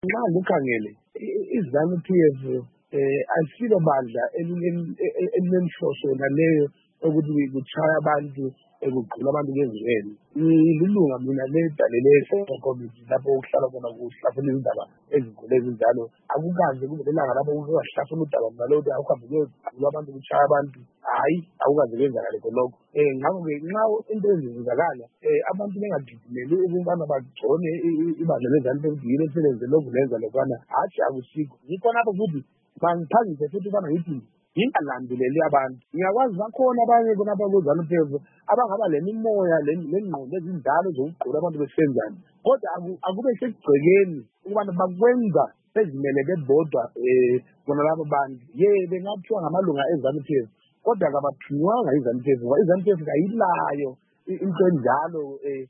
Nxa ngikhangele iZANU-PF asilo bandla elinenhloso naleyo ukuthi kuchaya abantu kugqula abantu ngezweni. Ngililunga mina ledalele committee lapho okuhlala khona kuhlafuna izindaba ezinkulu ezinjalo. Akukaze kube lelanga lapho kuhlafuna udaba nalolu akuhambe kuyogqula abantu kuchaya abantu. Hayi, akukaze kwenzakale khonokho. Ngakho-ke nxa into ezenzakala abantu bengadidimeli ukubana bagcone ibandla leZANU-PF yilo elisebenze lokhu lenza lokhwana, hatshi akusikho. Yikho lapho futhi bangiphangise futhi ubana ngithi ngingalandeleli abantu. Ngiyakwazi bakhona abanye khonapha ku-ZANU-PF abangaba lemimoya lengqondo ezindala zokugqula abantu besenzani, kodwa akube sekugcekeni ukubana bakwenza bezimele bebodwa bona labo bantu. Bengathiwa ngamalunga eZANU-PF, kodwa kabathunywanga iZANU-PF ngoba iZANU-PF kayilayo into enjalo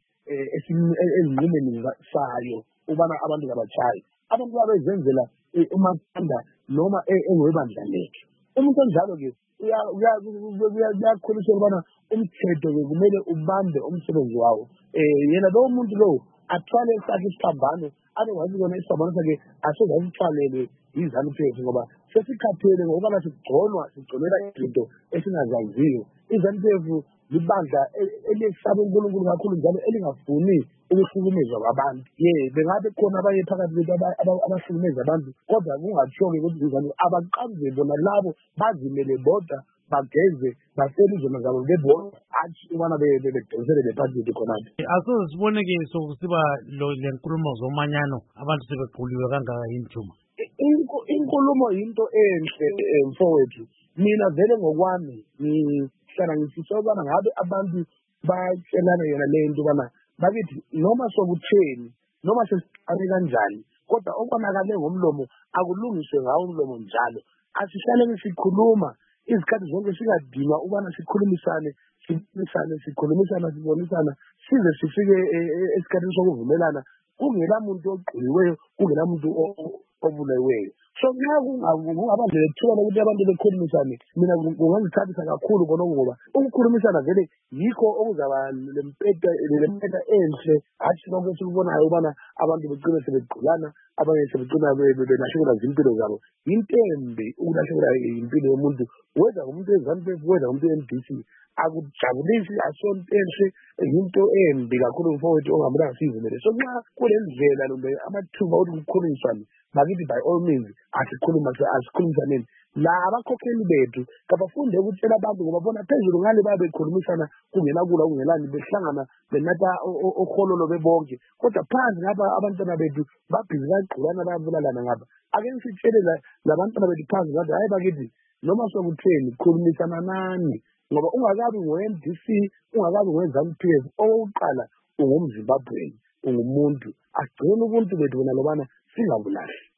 ezinqumeni sayo ukubana abantu kabatshayi. Abantu babezenzela umathanda noma engwebandla lethu. Umuntu onjalo-ke uyakholiswa ukubana umthetho-ke kumele ubambe umsebenzi wawo. Yena lowo muntu lowo athwale sakhe isiphambano, abekwazi kona isiphambano sakhe asoze asithwalelwe yiZANU-PF ngoba sesikhathele ngokubana sigconela izinto esingazaziyo. iZANU-PF libandla elesaba uNkulunkulu kakhulu njalo elingafuni ukuhlukumezwa kwabantu. Bengabe khona abanye phakathi bethu abahlukumeza abantu, kodwa kungatsho-ke ukuthi iZANU abaqambe bona labo bazimele bodwa, bageze basele izona zabo bebodwa, hatshi ukubana bedonsele bephathi khonapho. Asoze sibone-ke sokusiba le nkulumo zomanyano abantu sebegquliwe kangaka yimithuma. Inkulumo yinto enhle mfowethu. Mina vele ngokwami ngihlala ngifisa ukubana ngabe abantu batshelana yona le nto ubana bakithi noma sokutheni noma sesiqale kanjani, kodwa okonakale ngomlomo akulungiswe ngawo umlomo njalo. Asihlale sikhuluma izikhathi zonke, singadinwa ukubana sikhulumisane sibonisana size sifike esikhathini sokuvumelana kungela muntu ogquliweyo, kungela muntu obuleweyo. So nxa kungaba lethuba lokuthi abantu bekhulumisane, mina kungangithabisa kakhulu khonokho ngoba ukukhulumisana vele yikho okuzaba lempeta enhle, hatshi lokho esikubonayo ubana abantu begcine sebegqulana, abanye sebegcina belahlekelwa zimpilo zabo. Yinto embi ukulahlekelwa impilo yomuntu, weza umuntu weZANU-PF, weza umuntu we-MDC. Akujabulisi, asonto enhle, yinto embi kakhulu mfowethu ongamelanga siyivumele. So nxa kulendlela nombe amathuba okuthi kukhulumiswane, bakithi by all means asikhulumisaneni. La abakhokheli bethu kabafunde ukutshela abantu ngoba bona phezulu ngale babe bekhulumisana kungela kula kungelani, behlangana benatha ohololo bebonke, kodwa phansi ngapha abantwana bethu babhizi bagqulana bayabulalana ngapha. Ake sitshele labantwana bethu phansi ngathi hayi bakithi noma sokutheni khulumisana nani, ngoba ungakabi ngo-MDC, ungakabi ngowe-ZANU-PF, okokuqala ungumZimbabweni, ungumuntu. Asigcine ubuntu bethu bona lobana singabulahli.